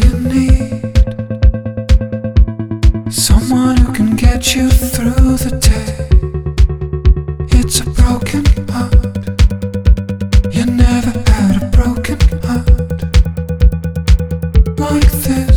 you need someone who can get you through the day. It's a broken heart. You never had a broken heart like this.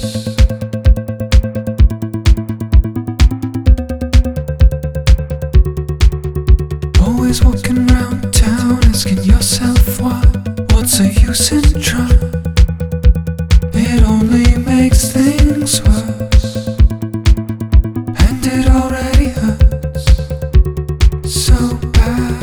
Always walking round town asking yourself why. What's the use in trying? It only makes things worse, and it already hurts so bad.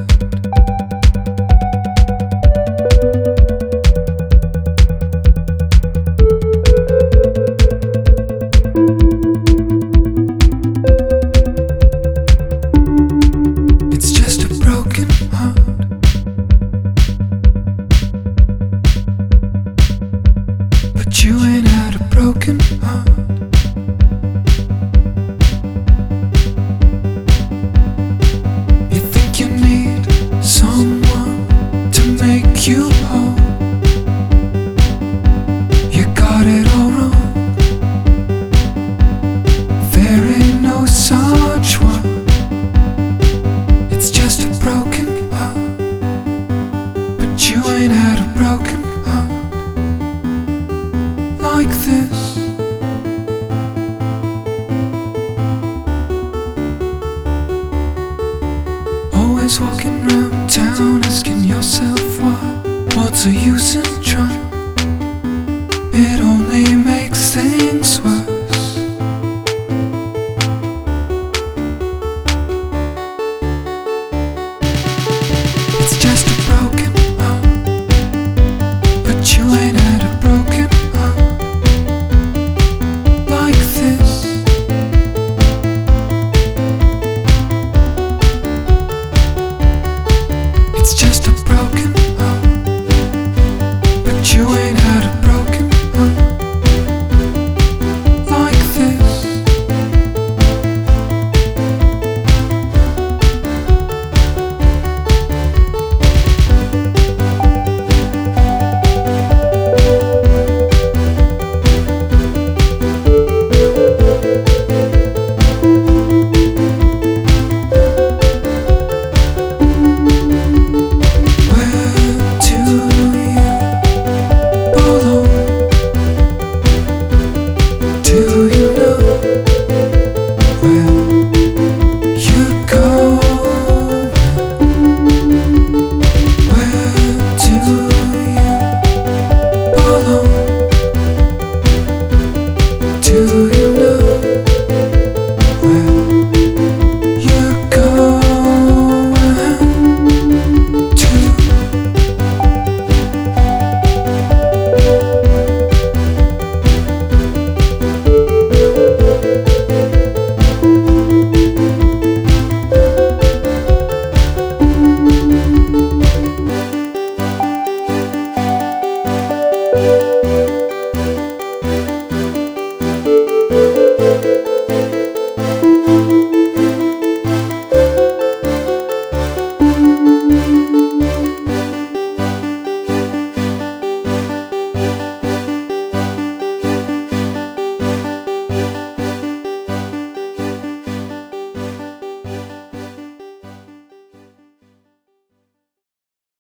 It's just a broken heart, but you ain't had a broken heart. You think you need someone to make you whole. You got it all wrong. There ain't no such one. It's just a broken heart, but you ain't had a broken heart like this. Always walking round town asking yourself why. What's the use in trying? It only makes things worse. It's just a broken heart, but you ain't had a broken heart like this. It's just a broken heart, but you ain't had a broken heart like this. To